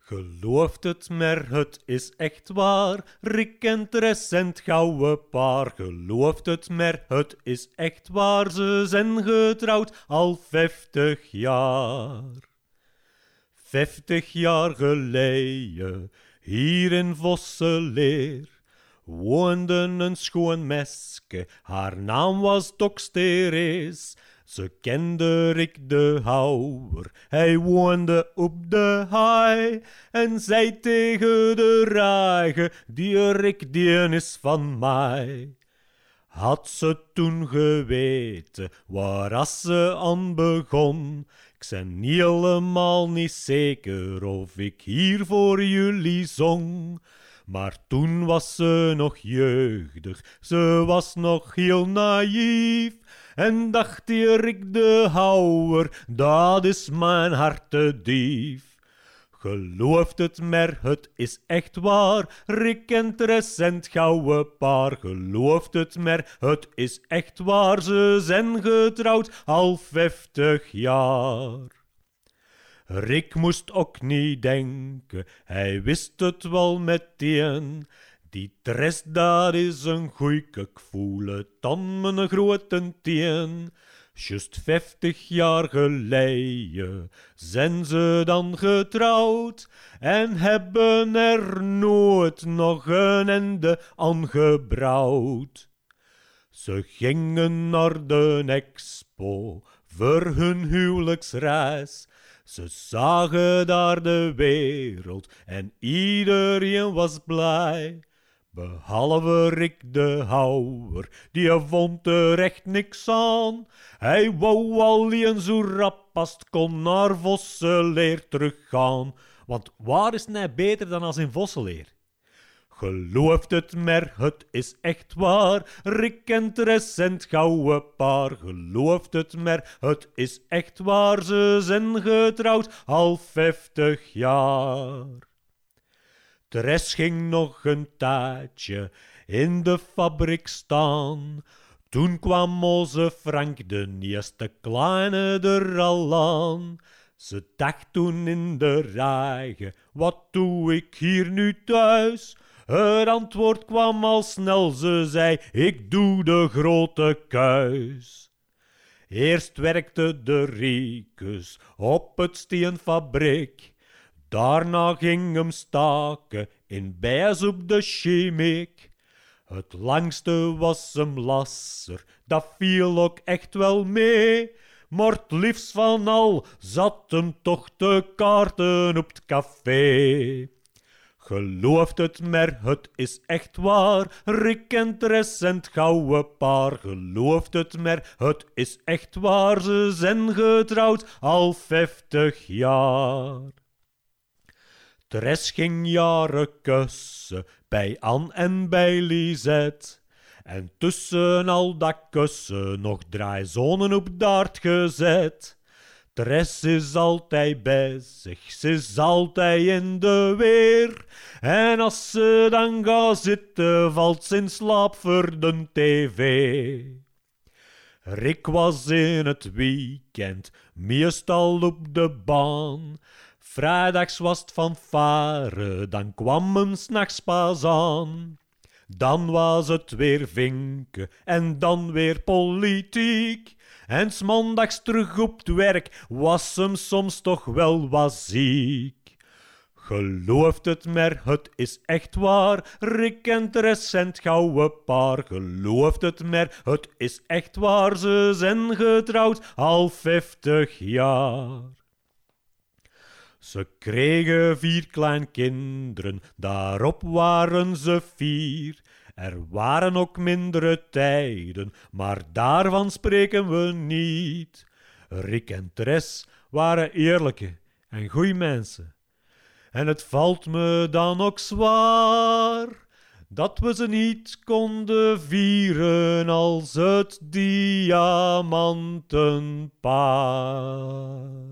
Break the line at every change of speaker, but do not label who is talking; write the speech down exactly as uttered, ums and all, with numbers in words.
Gelooft het maar, het is echt waar. Rick en Therese en het gouden paar. Gelooft het maar, het is echt waar. Ze zijn getrouwd al vijftig jaar. Vijftig jaar geleden, hier in Vosseleer, woonde een schoon meske. Haar naam was Dox Therese. Ze kende Rick de Houwer, hij woonde op de haai en zei tegen de rijge, die Rick die is van mij. Had ze toen geweten waar as ze aan begon, ik ben helemaal niet zeker of ik hier voor jullie zong. Maar toen was ze nog jeugdig, ze was nog heel naïef. En dacht die Rick de Houwer, dat is mijn hartedief. Gelooft het maar, het is echt waar. Rick en Therese en het gouden paar. Gelooft het maar, het is echt waar. Ze zijn getrouwd al vijftig jaar. Rick moest ook niet denken, hij wist het wel meteen. Die Therese, dat is een goeike, ik voel het aan mijn grote teen. Just vijftig jaar geleden zijn ze dan getrouwd en hebben er nooit nog een ende aan gebrouwd. Ze gingen naar de expo voor hun huwelijksreis. Ze zagen daar de wereld en iedereen was blij. Behalve Rick de Houwer, die vond er echt niks aan. Hij wou alleen zo rap als het kon naar Vosseleer teruggaan. Want waar is hij beter dan als in Vosseleer? Gelooft het maar, het is echt waar. Rick en Therese en het gouden paar. Gelooft het maar, het is echt waar. Ze zijn getrouwd al vijftig jaar. Therese ging nog een tijdje in de fabriek staan. Toen kwam onze Frank, de eerste kleine, er al aan. Ze dacht toen in de rijge, wat doe ik hier nu thuis? Het antwoord kwam al snel, ze zei, ik doe de grote kuis. Eerst werkte de Rikus op het steenfabriek. Daarna ging hem staken in bijs op de chemiek. Het langste was hem lasser, dat viel ook echt wel mee. Maar het liefst van al zat hem toch te kaarten op het café. Gelooft het maar, het is echt waar. Rick en Therese en het gouden paar. Gelooft het maar, het is echt waar. Ze zijn getrouwd al vijftig jaar. Therese ging jaren kussen bij Anne en bij Lisette. En tussen al dat kussen nog drie zonen op daard gezet. Therese is altijd bezig, ze is altijd in de weer. En als ze dan gaat zitten, valt ze in slaap voor de tv. Rick was in het weekend, meestal op de baan. Vrijdags was het fanfare, dan kwam hem 's nachts pas aan. Dan was het weer vinken en dan weer politiek. En 's maandags terug op het werk was hem soms toch wel wat ziek. Gelooft het maar, het is echt waar. Rick en Therese en het gouden paar. Gelooft het maar, het is echt waar. Ze zijn getrouwd al vijftig jaar. Ze kregen vier kleinkinderen, daarop waren ze vier. Er waren ook mindere tijden, maar daarvan spreken we niet. Rick en Therese waren eerlijke en goeie mensen. En het valt me dan ook zwaar dat we ze niet konden vieren als het diamantenpaar.